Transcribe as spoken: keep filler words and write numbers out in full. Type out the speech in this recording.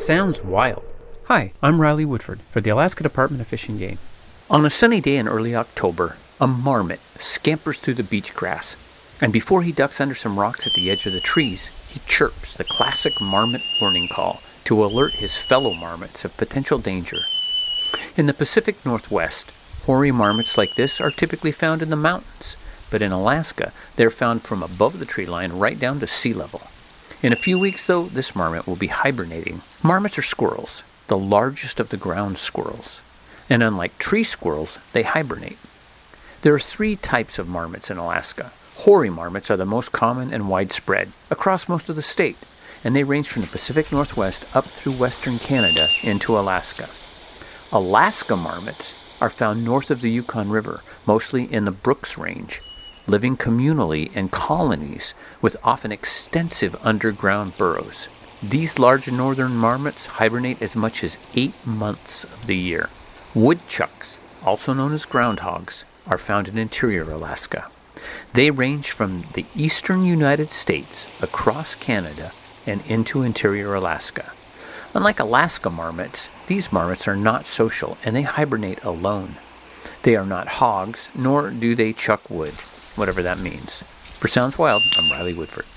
Sounds wild. Hi, I'm Riley Woodford for the Alaska Department of Fish and Game. On a sunny day in early October, a marmot scampers through the beach grass, and before he ducks under some rocks at the edge of the trees, he chirps the classic marmot warning call to alert his fellow marmots of potential danger. In the Pacific Northwest, hoary marmots like this are typically found in the mountains, but in Alaska, they're found from above the tree line right down to sea level. In a few weeks, though, this marmot will be hibernating. Marmots are squirrels, the largest of the ground squirrels, and unlike tree squirrels, they hibernate. There are three types of marmots in Alaska. Hoary marmots are the most common and widespread across most of the state, and they range from the Pacific Northwest up through western Canada into Alaska. Alaska marmots are found north of the Yukon River, mostly in the Brooks Range, living communally in colonies with often extensive underground burrows. These large northern marmots hibernate as much as eight months of the year. Woodchucks, also known as groundhogs, are found in interior Alaska. They range from the eastern United States across Canada and into interior Alaska. Unlike Alaska marmots, these marmots are not social and they hibernate alone. They are not hogs, nor do they chuck wood, whatever that means. For Sounds Wild, I'm Riley Woodford.